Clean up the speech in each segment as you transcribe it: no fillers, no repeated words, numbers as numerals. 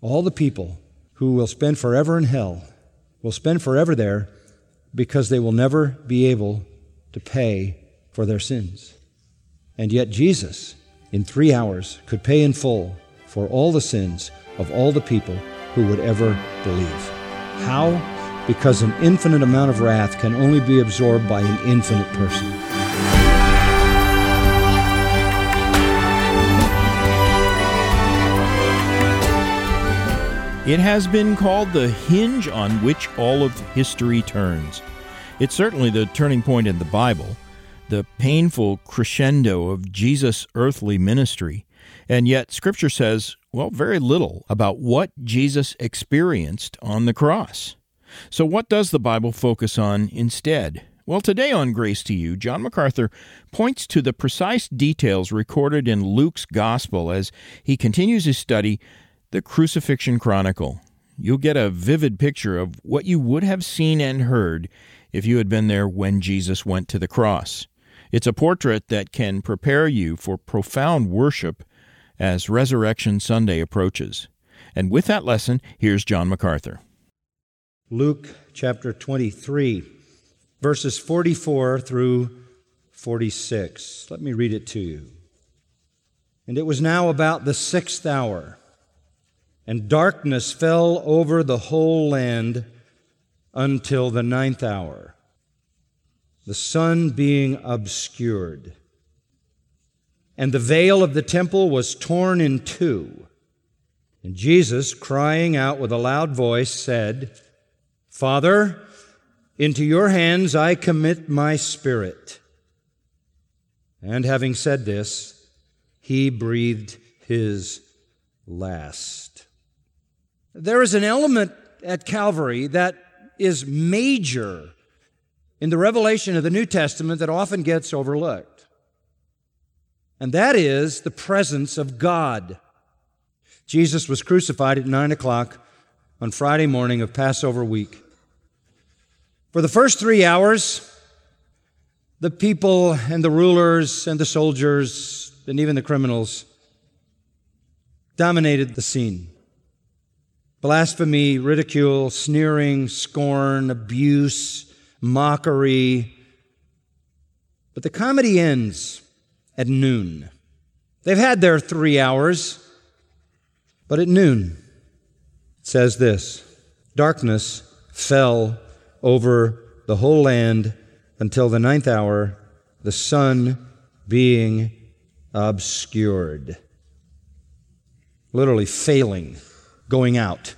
All the people who will spend forever in hell will spend forever there because they will never be able to pay for their sins. And yet Jesus, in 3 hours, could pay in full for all the sins of all the people who would ever believe. How? Because an infinite amount of wrath can only be absorbed by an infinite person. It has been called the hinge on which all of history turns. It's certainly the turning point in the Bible, the painful crescendo of Jesus' earthly ministry, and yet Scripture says, well, very little about what Jesus experienced on the cross. So what does the Bible focus on instead? Well, today on Grace to You, John MacArthur points to the precise details recorded in Luke's Gospel as he continues his study the Crucifixion Chronicle. You'll get a vivid picture of what you would have seen and heard if you had been there when Jesus went to the cross. It's a portrait that can prepare you for profound worship as Resurrection Sunday approaches. And with that lesson, here's John MacArthur. Luke chapter 23, verses 44 through 46. Let me read it to you. And it was now about the 6th hour, and darkness fell over the whole land until the 9th hour, the sun being obscured. And the veil of the temple was torn in two. And Jesus, crying out with a loud voice, said, Father, into your hands I commit my spirit. And having said this, he breathed his last. There is an element at Calvary that is major in the revelation of the New Testament that often gets overlooked. And that is the presence of God. Jesus was crucified at 9 o'clock on Friday morning of Passover week. For the first 3 hours, the people and the rulers and the soldiers and even the criminals dominated the scene. Blasphemy, ridicule, sneering, scorn, abuse, mockery. But the comedy ends at noon. They've had their 3 hours, but at noon, it says this, darkness fell over the whole land until the 9th hour, the sun being obscured. Literally failing, going out.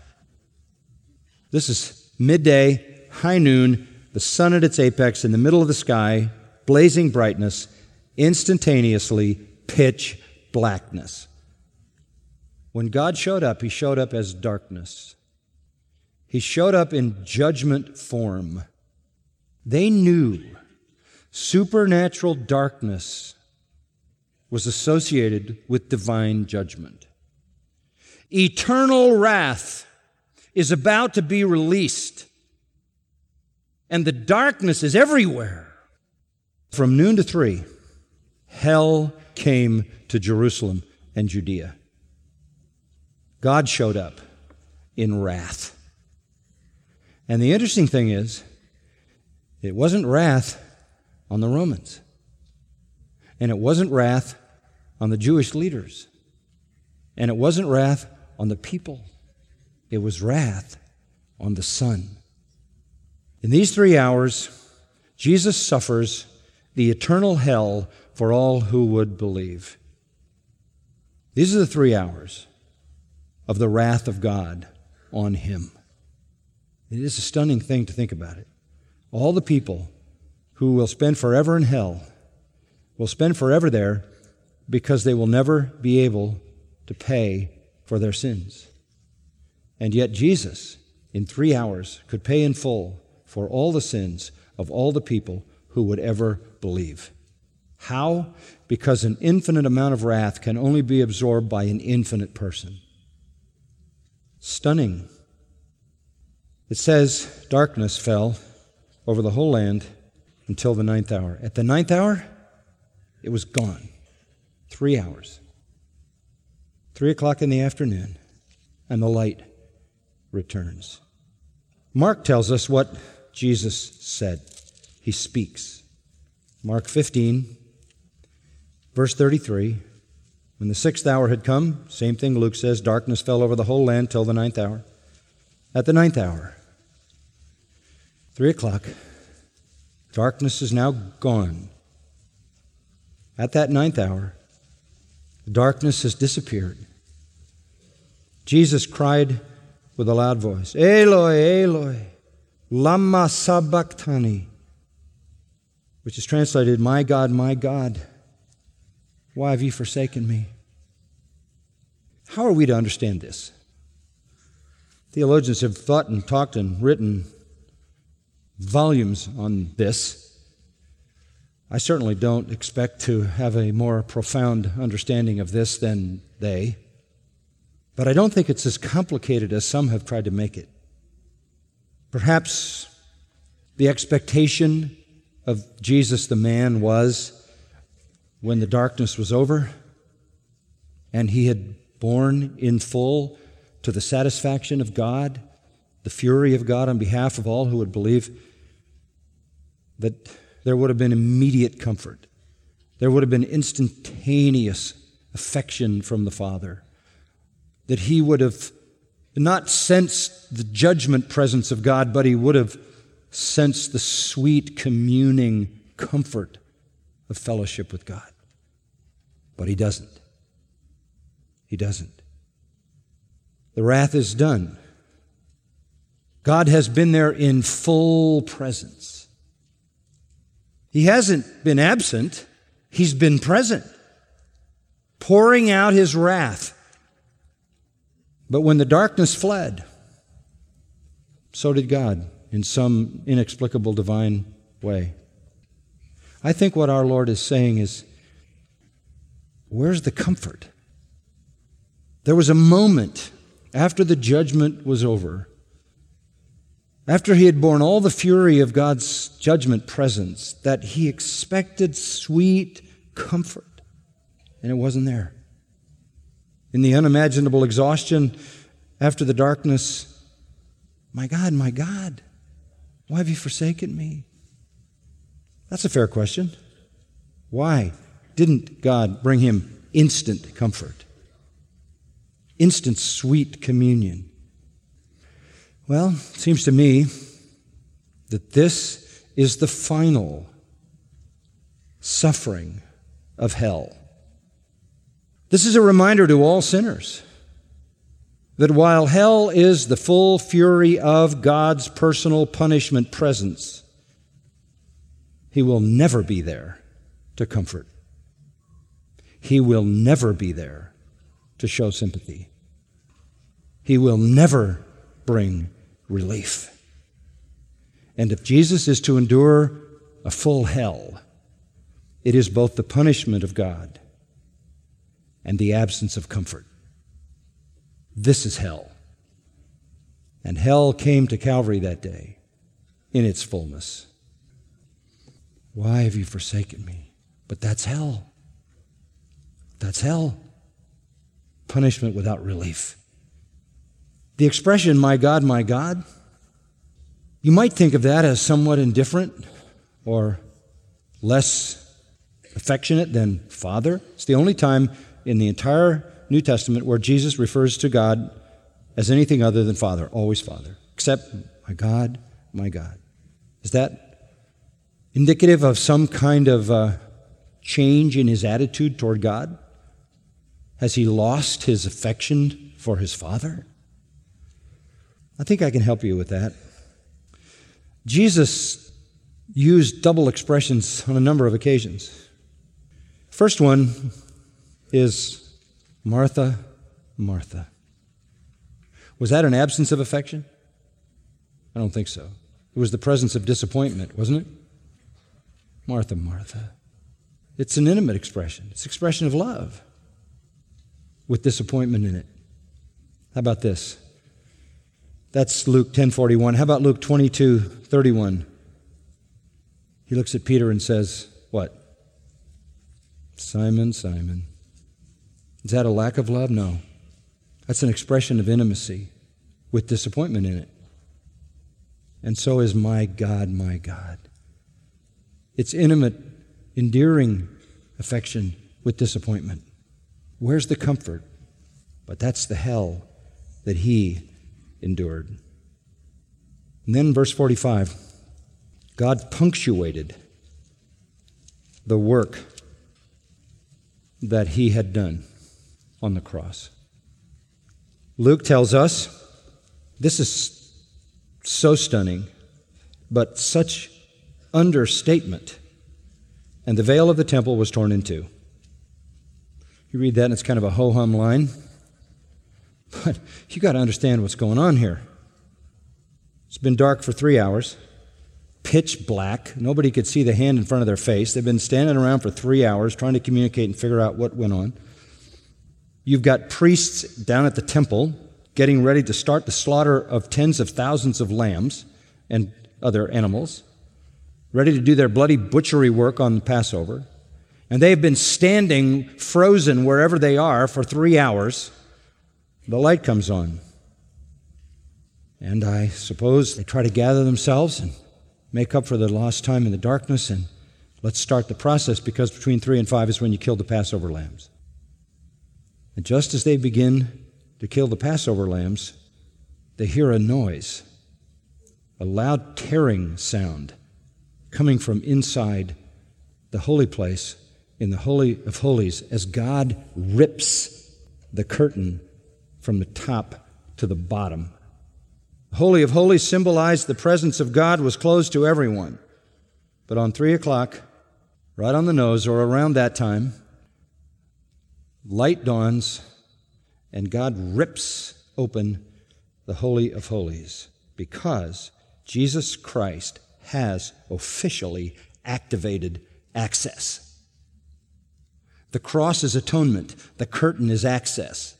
This is midday, high noon, the sun at its apex in the middle of the sky, blazing brightness, instantaneously pitch blackness. When God showed up, He showed up as darkness. He showed up in judgment form. They knew supernatural darkness was associated with divine judgment. Eternal wrath is about to be released, and the darkness is everywhere. From noon to 3, hell came to Jerusalem and Judea. God showed up in wrath. And the interesting thing is, it wasn't wrath on the Romans, and it wasn't wrath on the Jewish leaders, and it wasn't wrath on the people. It was wrath on the Son. In these 3 hours, Jesus suffers the eternal hell for all who would believe. These are the 3 hours of the wrath of God on Him. It is a stunning thing to think about it. All the people who will spend forever in hell will spend forever there because they will never be able to pay for their sins. And yet Jesus, in 3 hours, could pay in full for all the sins of all the people who would ever believe. How? Because an infinite amount of wrath can only be absorbed by an infinite person. Stunning. It says, darkness fell over the whole land until the 9th hour. At the 9th hour, it was gone. 3 hours. 3 o'clock in the afternoon. and the light returns. Mark tells us what Jesus said. He speaks. Mark 15, verse 33. When the 6th hour had come, same thing Luke says, darkness fell over the whole land till the 9th hour. At the 9th hour, 3 o'clock, darkness is now gone. At that 9th hour, the darkness has disappeared. Jesus cried with a loud voice, Eloi, Eloi, lama sabachthani, which is translated, my God, why have you forsaken me? How are we to understand this? Theologians have thought and talked and written volumes on this. I certainly don't expect to have a more profound understanding of this than they, but I don't think it's as complicated as some have tried to make it. Perhaps the expectation of Jesus the man was when the darkness was over and he had borne in full to the satisfaction of God, the fury of God on behalf of all who would believe, that there would have been immediate comfort. There would have been instantaneous affection from the Father. That he would have not sensed the judgment presence of God, but he would have sensed the sweet communing comfort of fellowship with God. But he doesn't. He doesn't. The wrath is done. God has been there in full presence. He hasn't been absent. He's been present, pouring out his wrath. But when the darkness fled, so did God in some inexplicable divine way. I think what our Lord is saying is, where's the comfort? There was a moment after the judgment was over, after he had borne all the fury of God's judgment presence, that he expected sweet comfort, and it wasn't there. In the unimaginable exhaustion after the darkness, my God, why have you forsaken me? That's a fair question. Why didn't God bring him instant comfort? Instant sweet communion? Well, it seems to me that this is the final suffering of hell. This is a reminder to all sinners that while hell is the full fury of God's personal punishment presence, he will never be there to comfort. He will never be there to show sympathy. He will never bring relief. And if Jesus is to endure a full hell, it is both the punishment of God and the absence of comfort. This is hell. And hell came to Calvary that day in its fullness. Why have you forsaken me? But that's hell. That's hell. Punishment without relief. The expression, my God, you might think of that as somewhat indifferent or less affectionate than Father. It's the only time in the entire New Testament where Jesus refers to God as anything other than Father, always Father, except my God. Is that indicative of some kind of change in his attitude toward God? Has he lost his affection for his Father? I think I can help you with that. Jesus used double expressions on a number of occasions. First one is Martha, Martha. Was that an absence of affection? I don't think so. It was the presence of disappointment, wasn't it? Martha, Martha. It's an intimate expression. It's an expression of love with disappointment in it. How about this? That's Luke 10:41. How about Luke 22:31? He looks at Peter and says, what? Simon, Simon. Is that a lack of love? No. That's an expression of intimacy with disappointment in it. And so is my God, my God. It's intimate, endearing affection with disappointment. Where's the comfort? But that's the hell that he endured. And then verse 45, God punctuated the work that he had done on the cross. Luke tells us, this is so stunning, but such understatement. And the veil of the temple was torn in two. You read that and it's kind of a ho-hum line. But you got to understand what's going on here. It's been dark for 3 hours, pitch black. Nobody could see the hand in front of their face. They've been standing around for 3 hours trying to communicate and figure out what went on. You've got priests down at the temple getting ready to start the slaughter of tens of thousands of lambs and other animals, ready to do their bloody butchery work on Passover. And they've been standing frozen wherever they are for 3 hours. The light comes on. And I suppose they try to gather themselves and make up for the lost time in the darkness, and let's start the process, because between 3 and 5 is when you kill the Passover lambs. And just as they begin to kill the Passover lambs, they hear a noise, a loud tearing sound coming from inside the holy place in the Holy of Holies as God rips the curtain from the top to the bottom. The Holy of Holies symbolized the presence of God was closed to everyone. But on 3 o'clock, right on the nose, or around that time, light dawns and God rips open the Holy of Holies because Jesus Christ has officially activated access. The cross is atonement. The curtain is access.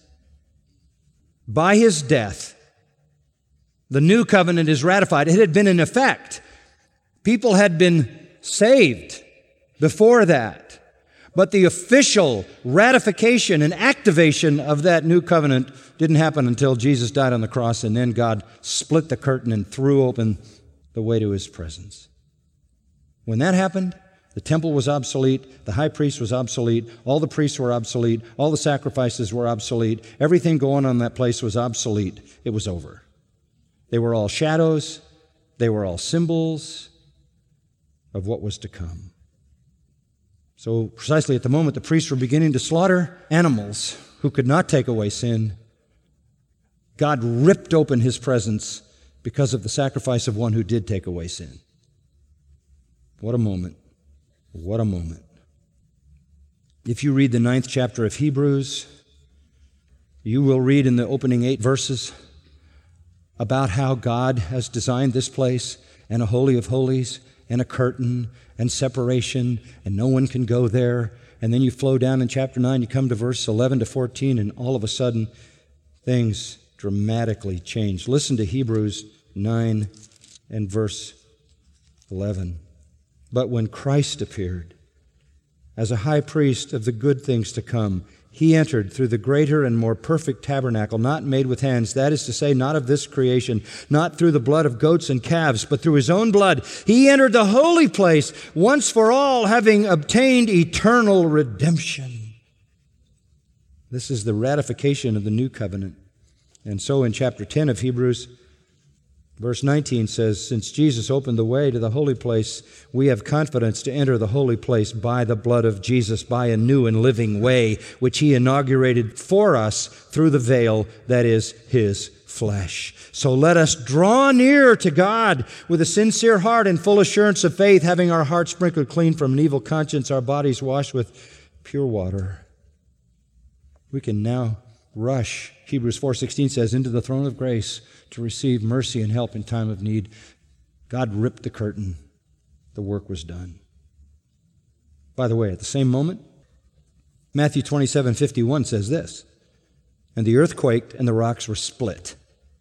By his death, the new covenant is ratified. It had been in effect. People had been saved before that. But the official ratification and activation of that new covenant didn't happen until Jesus died on the cross, and then God split the curtain and threw open the way to his presence. When that happened, the temple was obsolete, the high priest was obsolete, all the priests were obsolete, all the sacrifices were obsolete, everything going on in that place was obsolete. It was over. They were all shadows, they were all symbols of what was to come. So precisely at the moment the priests were beginning to slaughter animals who could not take away sin, God ripped open his presence because of the sacrifice of one who did take away sin. What a moment. What a moment. If you read the 9th chapter of Hebrews, you will read in the opening 8 verses about how God has designed this place and a Holy of Holies and a curtain and separation, and no one can go there. And then you flow down in chapter 9, you come to verse 11 to 14, and all of a sudden, things dramatically change. Listen to Hebrews 9 and verse 11. But when Christ appeared as a high priest of the good things to come, he entered through the greater and more perfect tabernacle, not made with hands, that is to say, not of this creation, not through the blood of goats and calves, but through his own blood. He entered the holy place once for all, having obtained eternal redemption. This is the ratification of the new covenant. And so in chapter 10 of Hebrews, verse 19 says, since Jesus opened the way to the holy place, we have confidence to enter the holy place by the blood of Jesus, by a new and living way, which he inaugurated for us through the veil that is his flesh. So let us draw near to God with a sincere heart and full assurance of faith, having our hearts sprinkled clean from an evil conscience, our bodies washed with pure water. We can now rush, Hebrews 4:16 says, into the throne of grace to receive mercy and help in time of need. God ripped the curtain. The work was done. By the way, at the same moment, Matthew 27:51 says this, and the earth quaked and the rocks were split.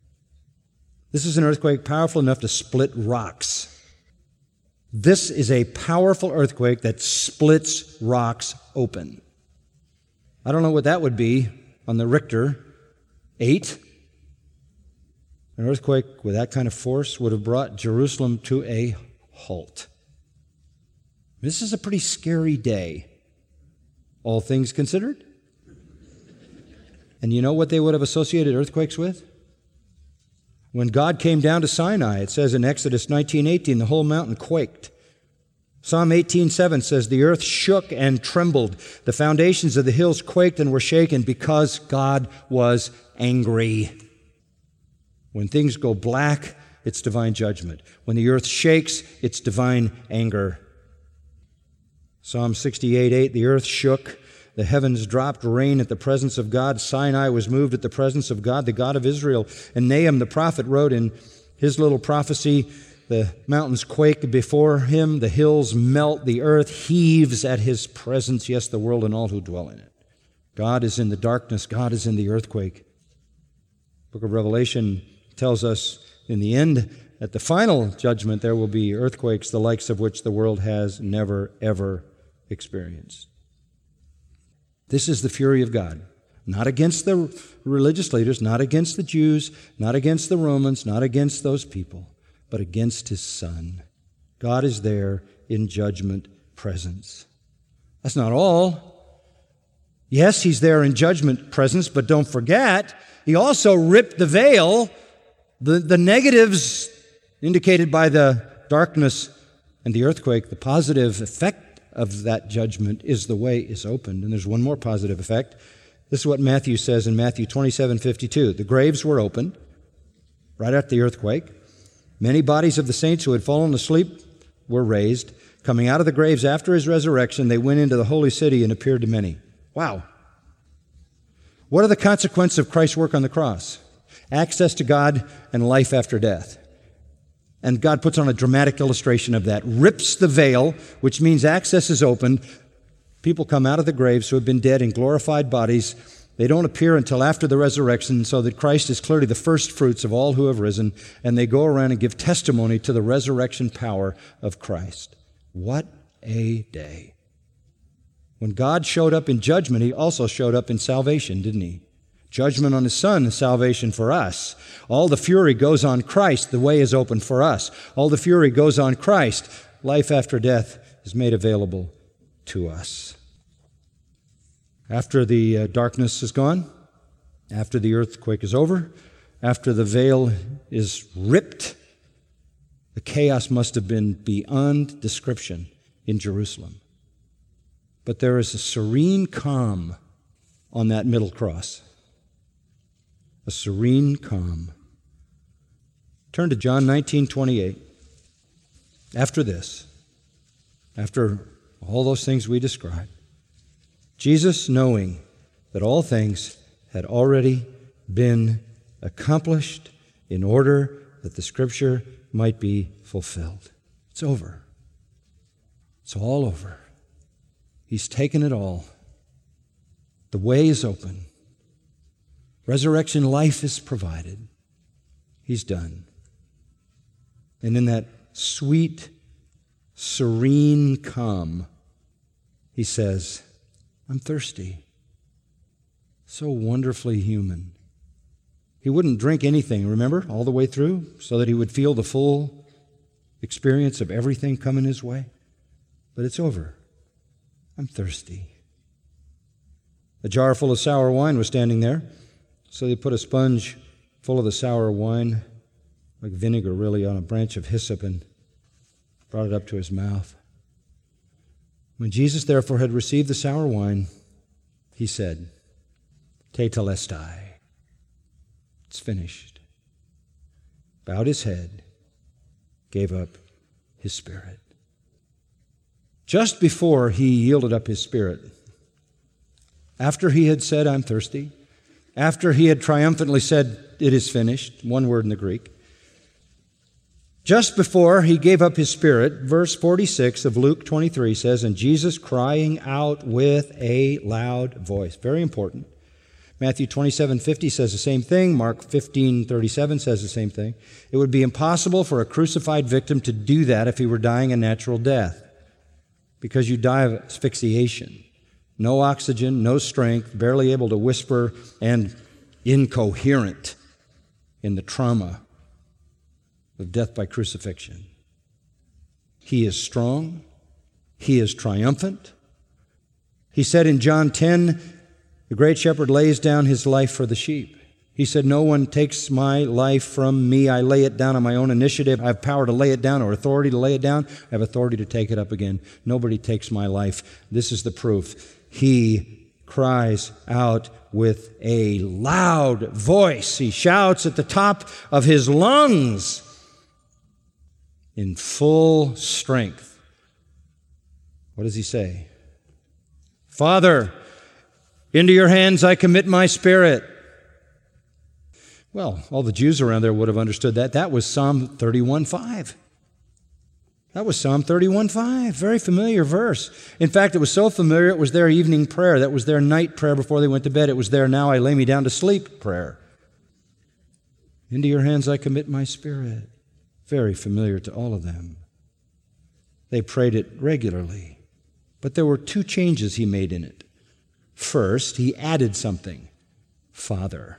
This is an earthquake powerful enough to split rocks. This is a powerful earthquake that splits rocks open. I don't know what that would be on the Richter 8, an earthquake with that kind of force would have brought Jerusalem to a halt. This is a pretty scary day, all things considered. And you know what they would have associated earthquakes with? When God came down to Sinai, it says in Exodus 19:18, the whole mountain quaked. Psalm 18:7 says, the earth shook and trembled. The foundations of the hills quaked and were shaken because God was angry. When things go black, it's divine judgment. When the earth shakes, it's divine anger. Psalm 68:8, the earth shook. The heavens dropped rain at the presence of God. Sinai was moved at the presence of God, the God of Israel. And Nahum the prophet wrote in his little prophecy, the mountains quake before him, the hills melt, the earth heaves at his presence, yes, the world and all who dwell in it. God is in the darkness, God is in the earthquake. The book of Revelation tells us in the end, at the final judgment, there will be earthquakes, the likes of which the world has never, ever experienced. This is the fury of God, not against the religious leaders, not against the Jews, not against the Romans, not against those people, but against His Son. God is there in judgment presence. That's not all. Yes, He's there in judgment presence, but don't forget, He also ripped the veil. The negatives indicated by the darkness and the earthquake, the positive effect of that judgment is the way is opened. And there's one more positive effect. This is what Matthew says in Matthew 27:52. The graves were opened right after the earthquake. Many bodies of the saints who had fallen asleep were raised. Coming out of the graves after His resurrection, they went into the holy city and appeared to many. Wow. What are the consequences of Christ's work on the cross? Access to God and life after death. And God puts on a dramatic illustration of that. Rips the veil, which means access is opened. People come out of the graves who have been dead in glorified bodies. They don't appear until after the resurrection, so that Christ is clearly the first fruits of all who have risen, and they go around and give testimony to the resurrection power of Christ. What a day. When God showed up in judgment, He also showed up in salvation, didn't He? Judgment on His Son and salvation for us. All the fury goes on Christ. The way is open for us. All the fury goes on Christ. Life after death is made available to us. After the darkness is gone, after the earthquake is over, after the veil is ripped, the chaos must have been beyond description in Jerusalem. But there is a serene calm on that middle cross. A serene calm. Turn to John 19:28. After this, after all those things we described, Jesus, knowing that all things had already been accomplished in order that the Scripture might be fulfilled. It's over. It's all over. He's taken it all. The way is open. Resurrection life is provided. He's done. And in that sweet, serene calm, He says, I'm thirsty. So wonderfully human. He wouldn't drink anything, remember, all the way through, so that He would feel the full experience of everything coming His way. But it's over. I'm thirsty. A jar full of sour wine was standing there. So they put a sponge full of the sour wine, like vinegar really, on a branch of hyssop and brought it up to His mouth. When Jesus therefore had received the sour wine, He said, Tetelestai. It's finished. Bowed His head, gave up His spirit. Just before He yielded up His spirit, after He had said, I'm thirsty, after He had triumphantly said, it is finished, one word in the Greek, just before He gave up His spirit, verse 46 of Luke 23 says, and Jesus crying out with a loud voice. Very important. Matthew 27:50 says the same thing. Mark 15:37 says the same thing. It would be impossible for a crucified victim to do that if he were dying a natural death, because you die of asphyxiation. No oxygen, no strength, barely able to whisper and incoherent in the trauma of death by crucifixion. He is strong. He is triumphant. He said in John 10, the great shepherd lays down his life for the sheep. He said, no one takes my life from me. I lay it down on my own initiative. I have power to lay it down or authority to lay it down. I have authority to take it up again. Nobody takes my life. This is the proof. He cries out with a loud voice. He shouts at the top of his lungs in full strength. What does he say? Father, into your hands I commit my spirit. Well, all the Jews around there would have understood that. That was Psalm 31:5. That was Psalm 31:5. Very familiar verse. In fact, it was so familiar, it was their evening prayer. That was their night prayer before they went to bed. It was their now I lay me down to sleep prayer. Into your hands I commit my spirit. Very familiar to all of them. They prayed it regularly. But there were two changes he made in it. First, he added something. Father.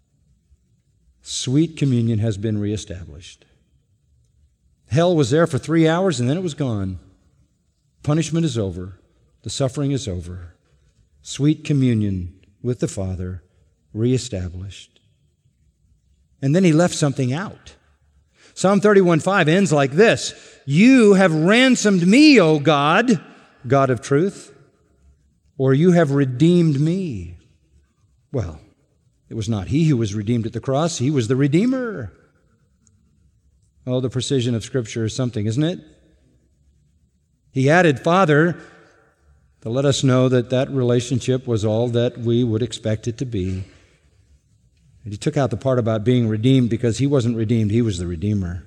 Sweet communion has been reestablished. Hell was there for 3 hours and then it was gone. Punishment is over. The suffering is over. Sweet communion with the Father reestablished. And then he left something out. Psalm 31:5 ends like this. You have ransomed me, O God, God of truth, or you have redeemed me. Well, it was not he who was redeemed at the cross. He was the Redeemer. Oh, the precision of Scripture is something, isn't it? He added Father to let us know that that relationship was all that we would expect it to be. And he took out the part about being redeemed because he wasn't redeemed. He was the Redeemer.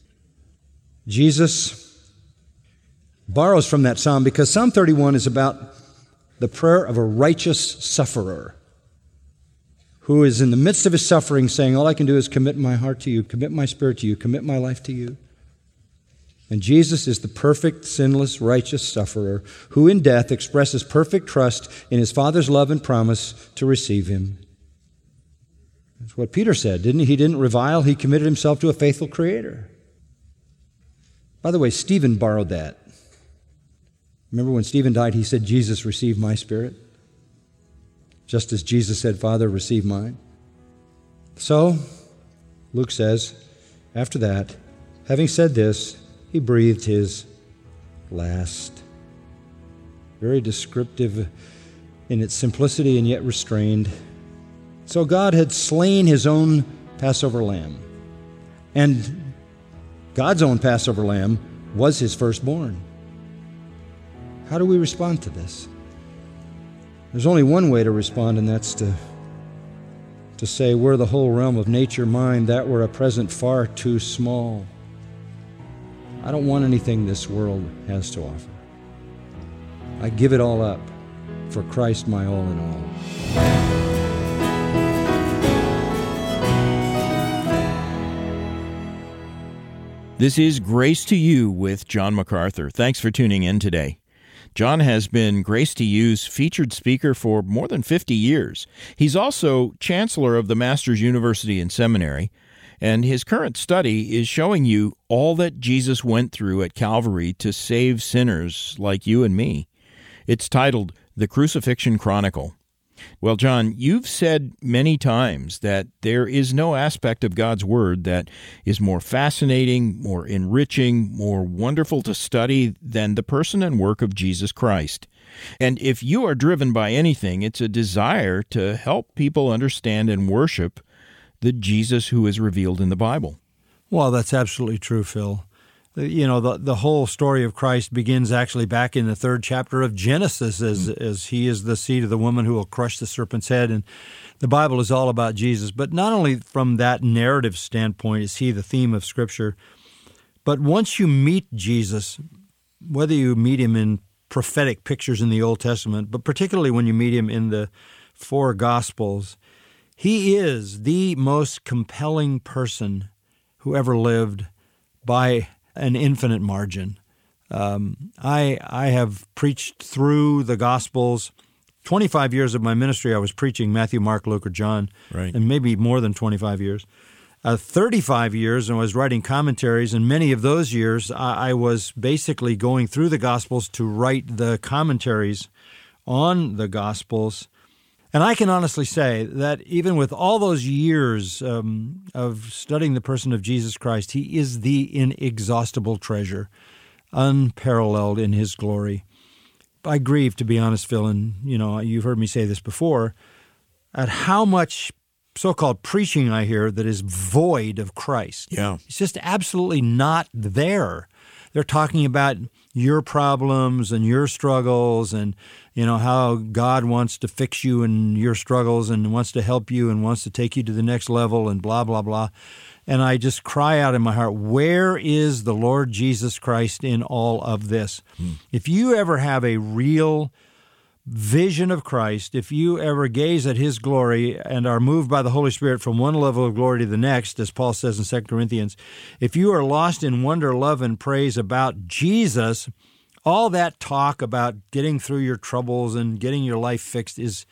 Jesus borrows from that psalm because Psalm 31 is about the prayer of a righteous sufferer who is in the midst of his suffering saying, all I can do is commit my heart to you, commit my spirit to you, commit my life to you. And Jesus is the perfect, sinless, righteous sufferer who in death expresses perfect trust in his Father's love and promise to receive him. That's what Peter said, didn't he? He didn't revile. He committed himself to a faithful Creator. By the way, Stephen borrowed that. Remember when Stephen died, he said, Jesus, receive my spirit. Just as Jesus said, Father, receive mine. So, Luke says, after that, having said this, he breathed his last. Very descriptive in its simplicity and yet restrained. So God had slain his own Passover lamb. And God's own Passover lamb was his firstborn. How do we respond to this? There's only one way to respond, and that's to say, were the whole realm of nature mine, that were a present far too small. I don't want anything this world has to offer. I give it all up for Christ, my all in all. This is Grace to You with John MacArthur. Thanks for tuning in today. John has been Grace to You's featured speaker for more than 50 years. He's also chancellor of the Masters University and Seminary, and his current study is showing you all that Jesus went through at Calvary to save sinners like you and me. It's titled The Crucifixion Chronicle. Well, John, you've said many times that there is no aspect of God's Word that is more fascinating, more enriching, more wonderful to study than the person and work of Jesus Christ. And if you are driven by anything, it's a desire to help people understand and worship the Jesus who is revealed in the Bible. Well, that's absolutely true, Phil. You know, the whole story of Christ begins actually back in the 3rd chapter of Genesis as he is the seed of the woman who will crush the serpent's head. And the Bible is all about Jesus. But not only from that narrative standpoint is he the theme of Scripture, but once you meet Jesus, whether you meet him in prophetic pictures in the Old Testament, but particularly when you meet him in the 4 Gospels, he is the most compelling person who ever lived by an infinite margin. I have preached through the Gospels 25 years of my ministry, I was preaching Matthew, Mark, Luke, or John, Right. and maybe more than 25 years. 35 years, and I was writing commentaries, and many of those years, I was basically going through the Gospels to write the commentaries on the Gospels. And I can honestly say that even with all those years of studying the person of Jesus Christ, he is the inexhaustible treasure, unparalleled in his glory. I grieve, to be honest, Phil, and you've heard me say this before, at how much so-called preaching I hear that is void of Christ. Yeah. It's just absolutely not there. They're talking about your problems and your struggles and, how God wants to fix you and your struggles and wants to help you and wants to take you to the next level and blah, blah, blah. And I just cry out in my heart, where is the Lord Jesus Christ in all of this? If you ever have a real vision of Christ, if you ever gaze at his glory and are moved by the Holy Spirit from one level of glory to the next, as Paul says in 2 Corinthians, if you are lost in wonder, love, and praise about Jesus, all that talk about getting through your troubles and getting your life fixed is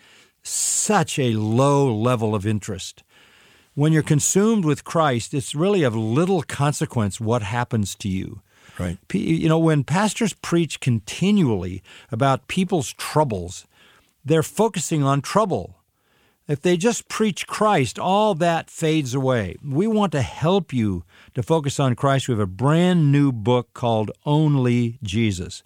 such a low level of interest. When you're consumed with Christ, it's really of little consequence what happens to you. Right. When pastors preach continually about people's troubles, they're focusing on trouble. If they just preach Christ, all that fades away. We want to help you to focus on Christ. We have a brand new book called Only Jesus.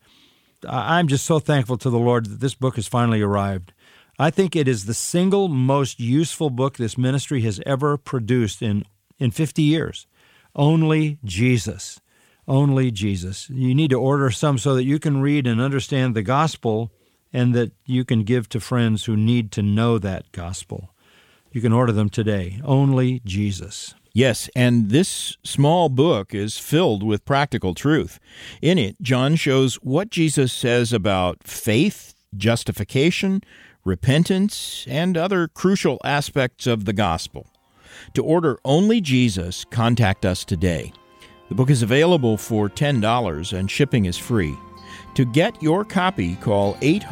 I'm just so thankful to the Lord that this book has finally arrived. I think it is the single most useful book this ministry has ever produced in 50 years. Only Jesus. Only Jesus. You need to order some so that you can read and understand the gospel and that you can give to friends who need to know that gospel. You can order them today. Only Jesus. Yes, and this small book is filled with practical truth. In it, John shows what Jesus says about faith, justification, repentance, and other crucial aspects of the gospel. To order Only Jesus, contact us today. The book is available for $10 and shipping is free. To get your copy, call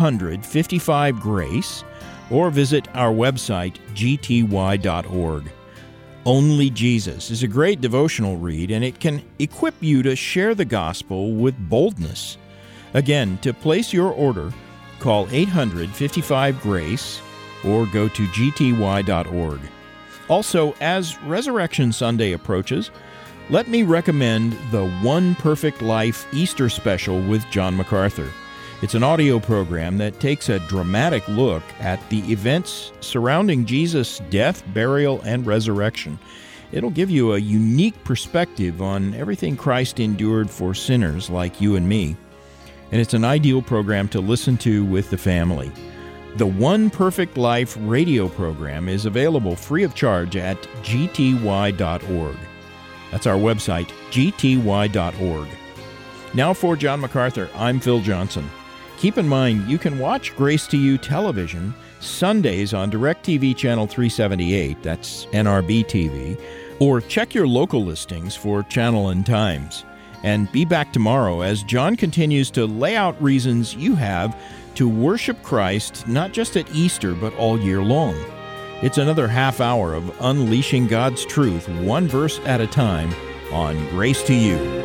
800-55-GRACE or visit our website, gty.org. Only Jesus is a great devotional read, and it can equip you to share the gospel with boldness. Again, to place your order, call 800-55-GRACE or go to gty.org. Also, as Resurrection Sunday approaches, let me recommend the One Perfect Life Easter Special with John MacArthur. It's an audio program that takes a dramatic look at the events surrounding Jesus' death, burial, and resurrection. It'll give you a unique perspective on everything Christ endured for sinners like you and me. And it's an ideal program to listen to with the family. The One Perfect Life radio program is available free of charge at gty.org. That's our website, gty.org. Now for John MacArthur, I'm Phil Johnson. Keep in mind, you can watch Grace to You television Sundays on DirecTV Channel 378, that's NRB TV, or check your local listings for channel and times. And be back tomorrow as John continues to lay out reasons you have to worship Christ not just at Easter, but all year long. It's another half hour of unleashing God's truth, one verse at a time, on Grace to You.